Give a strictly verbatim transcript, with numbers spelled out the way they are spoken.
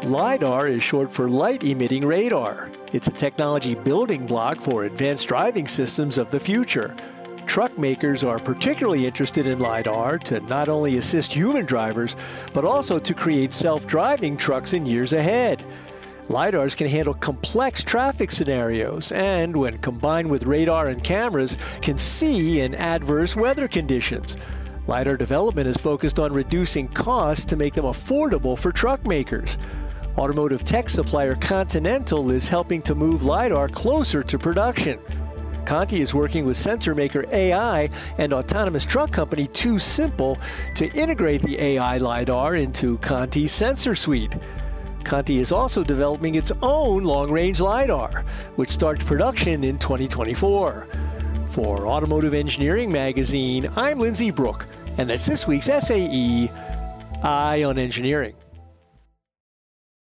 LiDAR is short for light-emitting radar. It's a technology building block for advanced driving systems of the future. Truck makers are particularly interested in LiDAR to not only assist human drivers, but also to create self-driving trucks in years ahead. LiDARs can handle complex traffic scenarios and, when combined with radar and cameras, can see in adverse weather conditions. LiDAR development is focused on reducing costs to make them affordable for truck makers. Automotive tech supplier Continental is helping to move LiDAR closer to production. Conti is working with sensor maker A I and autonomous truck company TuSimple to integrate the A I LiDAR into Conti's sensor suite. Conti is also developing its own long-range LiDAR, which starts production in twenty twenty-four. For Automotive Engineering Magazine, I'm Lindsay Brooke, and that's this week's S A E Eye on Engineering.